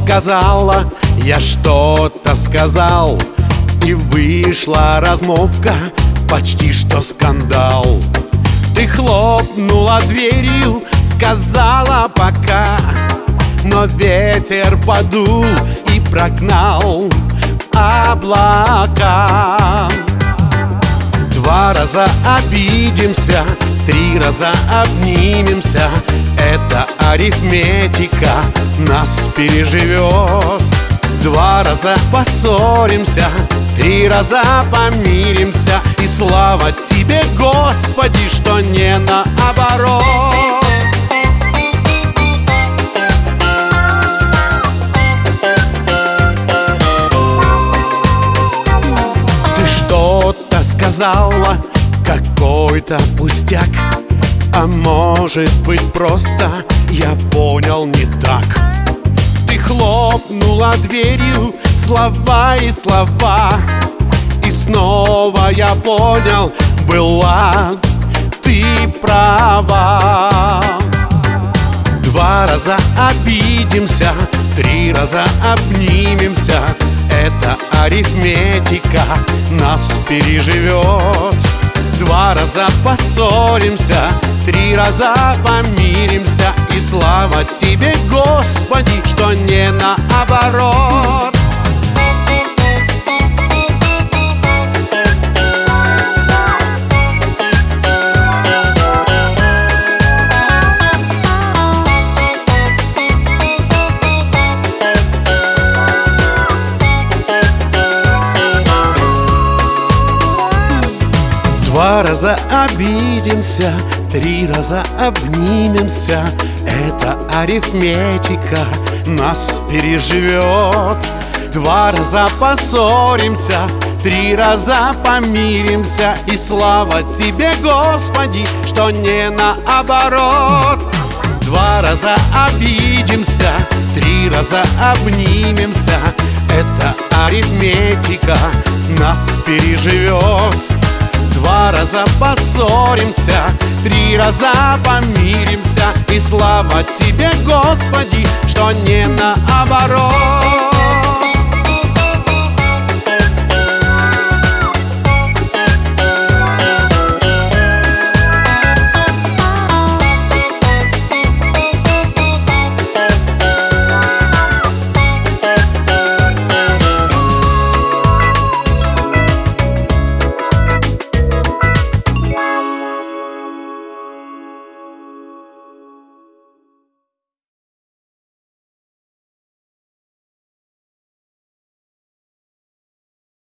сказала, я что-то сказал, и вышла размолвка, почти что скандал. Ты хлопнула дверью, сказала пока, но ветер подул и прогнал облака. 2 раза обидимся, 3 раза обнимемся, эта арифметика нас переживет. 2 раза поссоримся, 3 раза помиримся, и слава тебе, Господи, что не наоборот. Ты что-то сказала, какой-то пустяк, а может быть просто я понял не так. Ты хлопнула дверью, слова и слова, и снова я понял, была ты права. 2 раза обидимся, 3 раза обнимемся, эта арифметика нас переживет. 2 раза поссоримся, 3 раза помиримся, и слава тебе, Господи, что не наоборот. Два раза обидимся, 3 раза обнимемся, эта арифметика нас переживет. 2 раза поссоримся, 3 раза помиримся, и слава тебе, Господи, что не наоборот. 2 раза обидимся, 3 раза обнимемся, эта арифметика нас переживет. 2 раза поссоримся, 3 раза помиримся, и слава тебе, Господи, что не наоборот.